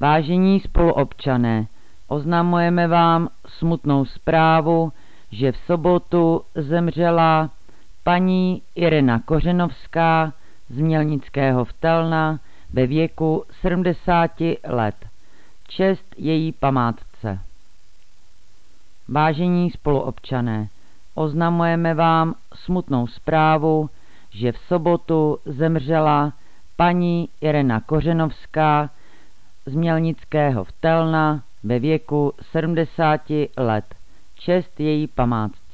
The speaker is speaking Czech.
Vážení spoluobčané, oznamujeme vám smutnou zprávu, že v sobotu zemřela paní Irena Kořenovská z Mělnického Vtelna ve věku 70 let. Čest její památce. Vážení spoluobčané, oznamujeme vám smutnou zprávu, že v sobotu zemřela paní Irena Kořenovská z Mělnického Vtelna ve věku 70 let. Čest její památce.